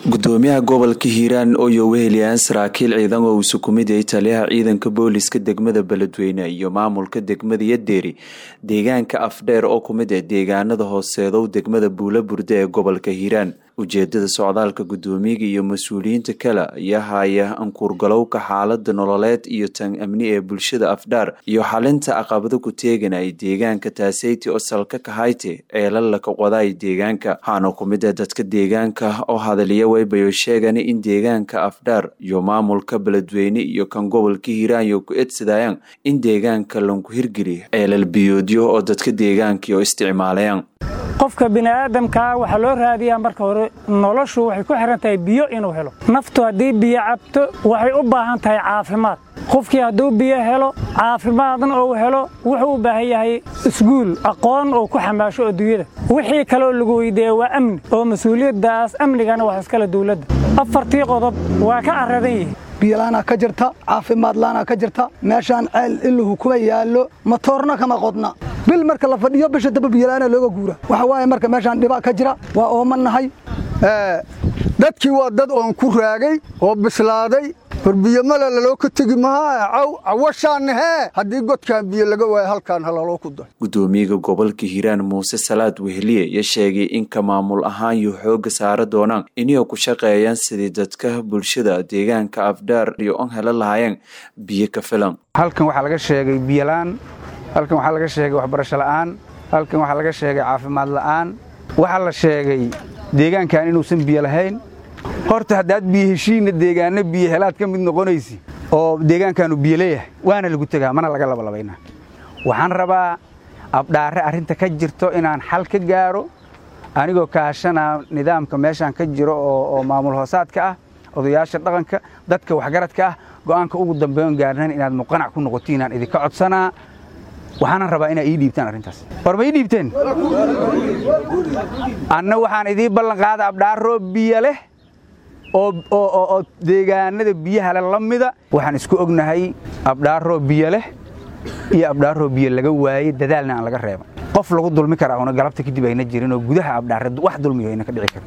gudoomiyaha gobolka Hiiraan oo weheliyaan saraakiil ciidan oo uu ku mid yahay taliyaha ciidanka booliska degmada Beledweyne iyo maamulka degmada Yadeeri deegaanka Afdheer oo ku mid ah deegaanada hooseedo degmada Buulaburde ee gobolka Hiiraan. ujeedada socdaalka gudoomiyaha iyo mas'uuliyiinta kale ayaa haya ankurgalowga xaaladda nololeed iyo tan amni ee bulshada Afdheer iyo xalinta caqabado ku teeganay deegaanka Taaseyti oo salka ka hayte ee la qoday deegaanka waxaana ku mid ah dadka deegaanka oo hadalaya waybayo sheegan in deegaanka Afdheer iyo maamulka Beledweyne iyo kan gobolka Hiiraan iyo ku eedsadayaan in deegaanka lagu hirgeliyo eelal biyoodyo oo dadka deegaanka isticmaalayaan. qofka bini'aadamka waxa loo raadiyaa marka hore noloshu waxay ku xiran tahay biyo inuu helo. naftu hadii biyo cabto waxay u baahan tahay caafimaad. qofkii haduu biyo helo caafimaadna uu helo wuxuu u baahan yahay iskuul aqoon oo ku xamaasho adduunyada. wixii kale oo lagu weydiiyo waa amni oo mas'uuliyadaas amnigana wax iskala dawladda. afartii qodob waa ka aradan yihiin. biyalaana ka jirta caafimaad laana ka jirta meeshaan ceel illuhu kuma yaalo matoorna kama qodna bil marka la fadhiyo bisha daba biyalaana looga guura waxa waaye marka meeshaan dhiba ka jira waa oomanahay dadkii waa dad oon ku raagay oo bislaaday biyo mala loo ka tagi maaha awashaan hadii godkaan biyo laga waayo halkaan halalo ku day. gudoomiyaha gobolka Hiiraan Muuse Salaad Weheliye ayaa sheegay in ka maamul ahaan iyo xoog saara doonaan inay ku shaqeeyaan sidii dadka bulshada deegaanka Afdheer iyo on hela lahaayeen biyo ka filan. halkan waxa laga sheegay biyo laan, halkan waxa laga sheegay waxbarasho la'aan, halkan waxa laga sheegay caafimaad la'aan, waxa la sheegay deegaankan inuusan biyo lahayn. horta hadaad biyo heshiina deegaano biyo helaad ka mid noqonaysi oo deegaankaanu biyo leeyahay waana lagu tagaa mana laga labalabayna. waxaan rabaa Afdheer arinta ka jirto inaan xal ka gaaro anigoo kaashana nidaamka meeshan ka jiro oo maamul hoosaadka ah odayaasha dhaqanka dadka waxgaradka ah go'aanka ugu dambeeyo gaarnaan inaad muqanac ku noqotiin inaan idinka codsanaa. waxaan rabaa inay ii dhiibtaan arintaas. warba ii dhiibteen anna waxaan idin ballan qaadaa Afdheer biyo leh oo deegaanada biyaha la mida waxaan isku ognahay Afdheer biyo leh iyo Afdheer biyo laga waayay dadaalna aan laga reebo qof lagu dulmi kara oo galabta kadib ayna jirin oo gudaha Afdheer wax dulmiyo ayna ka dhici karin.